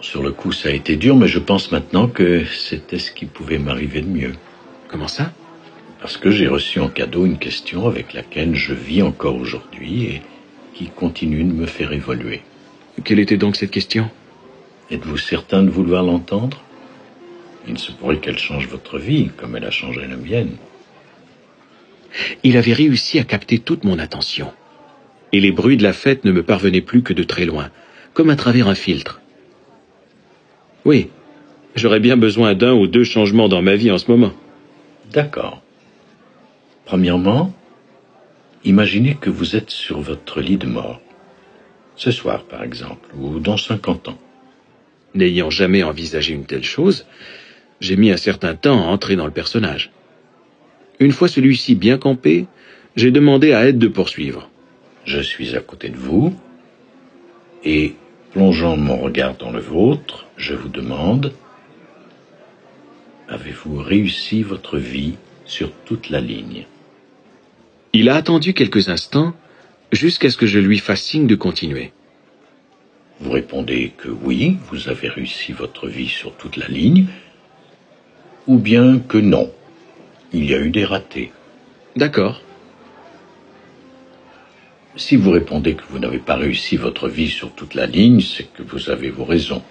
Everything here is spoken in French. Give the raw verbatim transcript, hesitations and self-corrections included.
sur le coup, ça a été dur, mais je pense maintenant que c'était ce qui pouvait m'arriver de mieux. Comment ça? Parce que j'ai reçu en cadeau une question avec laquelle je vis encore aujourd'hui et qui continue de me faire évoluer. Quelle était donc cette question? Êtes-vous certain de vouloir l'entendre? Il se pourrait qu'elle change votre vie, comme elle a changé la mienne. Il avait réussi à capter toute mon attention. Et les bruits de la fête ne me parvenaient plus que de très loin, comme à travers un filtre. Oui, j'aurais bien besoin d'un ou deux changements dans ma vie en ce moment. D'accord. Premièrement, imaginez que vous êtes sur votre lit de mort. Ce soir, par exemple, ou dans cinquante ans. N'ayant jamais envisagé une telle chose, j'ai mis un certain temps à entrer dans le personnage. Une fois celui-ci bien campé, j'ai demandé à Ed de poursuivre. Je suis à côté de vous, et, plongeant mon regard dans le vôtre, je vous demande, avez-vous réussi votre vie sur toute la ligne? Il a attendu quelques instants, jusqu'à ce que je lui fasse signe de continuer. Vous répondez que oui, vous avez réussi votre vie sur toute la ligne, ou bien que non, il y a eu des ratés. D'accord. Si vous répondez que vous n'avez pas réussi votre vie sur toute la ligne, c'est que vous avez vos raisons.